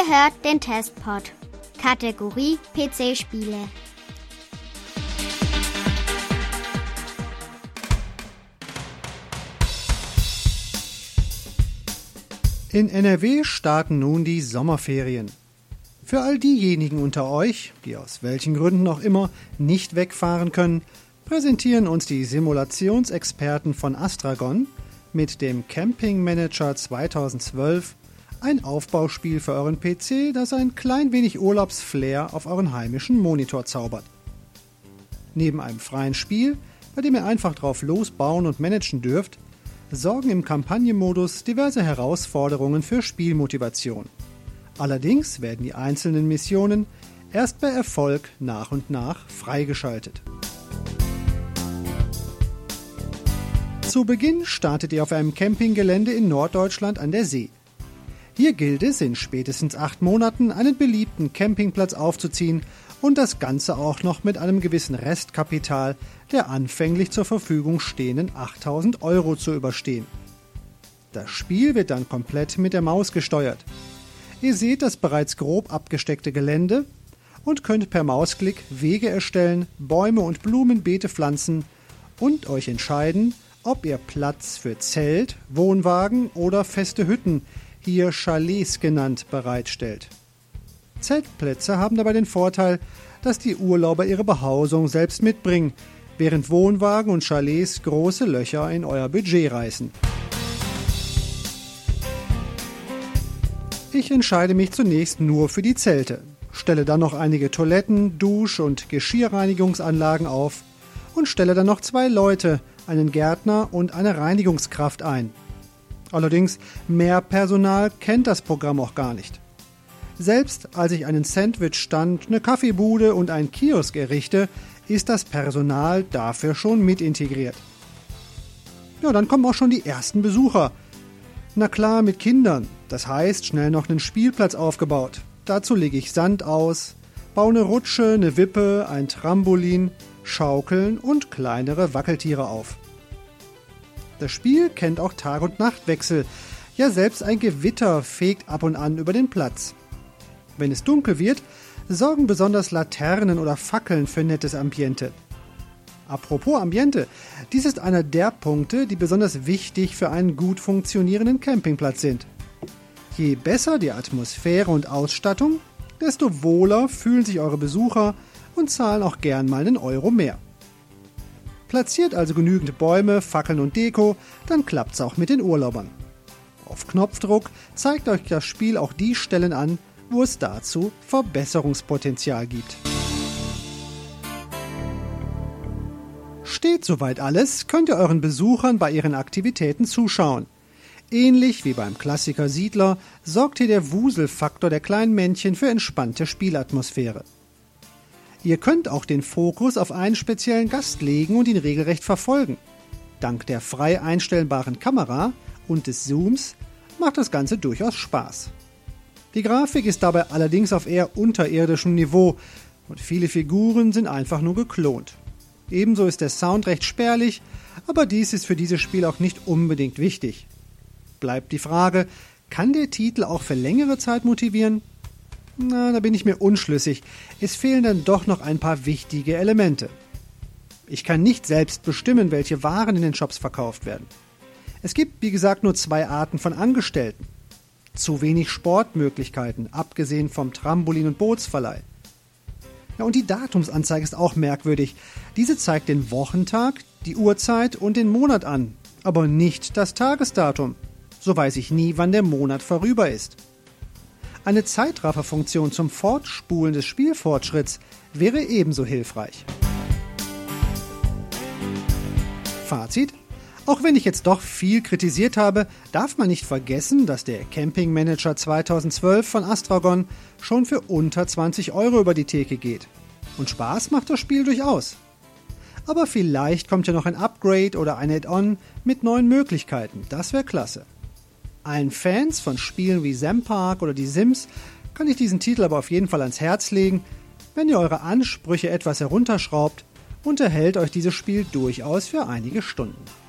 Ihr hört den Testpod. Kategorie PC-Spiele. In NRW starten nun die Sommerferien. Für all diejenigen unter euch, die aus welchen Gründen auch immer nicht wegfahren können, präsentieren uns die Simulationsexperten von Astragon mit dem Camping Manager 2012 ein Aufbauspiel für euren PC, das ein klein wenig Urlaubsflair auf euren heimischen Monitor zaubert. Neben einem freien Spiel, bei dem ihr einfach drauf losbauen und managen dürft, sorgen im Kampagnenmodus diverse Herausforderungen für Spielmotivation. Allerdings werden die einzelnen Missionen erst bei Erfolg nach und nach freigeschaltet. Zu Beginn startet ihr auf einem Campinggelände in Norddeutschland an der See. Hier gilt es, in spätestens 8 Monaten einen beliebten Campingplatz aufzuziehen und das Ganze auch noch mit einem gewissen Restkapital der anfänglich zur Verfügung stehenden 8.000 € zu überstehen. Das Spiel wird dann komplett mit der Maus gesteuert. Ihr seht das bereits grob abgesteckte Gelände und könnt per Mausklick Wege erstellen, Bäume und Blumenbeete pflanzen und euch entscheiden, ob ihr Platz für Zelt, Wohnwagen oder feste Hütten, hier Chalets genannt, bereitstellt. Zeltplätze haben dabei den Vorteil, dass die Urlauber ihre Behausung selbst mitbringen, während Wohnwagen und Chalets große Löcher in euer Budget reißen. Ich entscheide mich zunächst nur für die Zelte, stelle dann noch einige Toiletten, Dusch- und Geschirrreinigungsanlagen auf und stelle dann noch 2 Leute, einen Gärtner und eine Reinigungskraft ein. Allerdings, mehr Personal kennt das Programm auch gar nicht. Selbst als ich einen Sandwichstand, eine Kaffeebude und einen Kiosk errichte, ist das Personal dafür schon mit integriert. Ja, dann kommen auch schon die ersten Besucher. Na klar, mit Kindern. Das heißt, schnell noch einen Spielplatz aufgebaut. Dazu lege ich Sand aus, baue eine Rutsche, eine Wippe, ein Trampolin, Schaukeln und kleinere Wackeltiere auf. Das Spiel kennt auch Tag- und Nachtwechsel. Ja, selbst ein Gewitter fegt ab und an über den Platz. Wenn es dunkel wird, sorgen besonders Laternen oder Fackeln für nettes Ambiente. Apropos Ambiente, dies ist einer der Punkte, die besonders wichtig für einen gut funktionierenden Campingplatz sind. Je besser die Atmosphäre und Ausstattung, desto wohler fühlen sich eure Besucher und zahlen auch gern mal einen Euro mehr. Platziert also genügend Bäume, Fackeln und Deko, dann klappt's auch mit den Urlaubern. Auf Knopfdruck zeigt euch das Spiel auch die Stellen an, wo es dazu Verbesserungspotenzial gibt. Steht soweit alles, könnt ihr euren Besuchern bei ihren Aktivitäten zuschauen. Ähnlich wie beim Klassiker Siedler sorgt hier der Wuselfaktor der kleinen Männchen für entspannte Spielatmosphäre. Ihr könnt auch den Fokus auf einen speziellen Gast legen und ihn regelrecht verfolgen. Dank der frei einstellbaren Kamera und des Zooms macht das Ganze durchaus Spaß. Die Grafik ist dabei allerdings auf eher unterirdischem Niveau und viele Figuren sind einfach nur geklont. Ebenso ist der Sound recht spärlich, aber dies ist für dieses Spiel auch nicht unbedingt wichtig. Bleibt die Frage, kann der Titel auch für längere Zeit motivieren? Na, da bin ich mir unschlüssig. Es fehlen dann doch noch ein paar wichtige Elemente. Ich kann nicht selbst bestimmen, welche Waren in den Shops verkauft werden. Es gibt, wie gesagt, nur 2 Arten von Angestellten. Zu wenig Sportmöglichkeiten, abgesehen vom Trampolin- und Bootsverleih. Ja, und die Datumsanzeige ist auch merkwürdig. Diese zeigt den Wochentag, die Uhrzeit und den Monat an, aber nicht das Tagesdatum. So weiß ich nie, wann der Monat vorüber ist. Eine Zeitrafferfunktion zum Fortspulen des Spielfortschritts wäre ebenso hilfreich. Fazit: Auch wenn ich jetzt doch viel kritisiert habe, darf man nicht vergessen, dass der Camping Manager 2012 von Astragon schon für unter 20 € über die Theke geht. Und Spaß macht das Spiel durchaus. Aber vielleicht kommt ja noch ein Upgrade oder ein Add-on mit neuen Möglichkeiten. Das wäre klasse. Allen Fans von Spielen wie Zampark oder die Sims kann ich diesen Titel aber auf jeden Fall ans Herz legen. Wenn ihr eure Ansprüche etwas herunterschraubt, unterhält euch dieses Spiel durchaus für einige Stunden.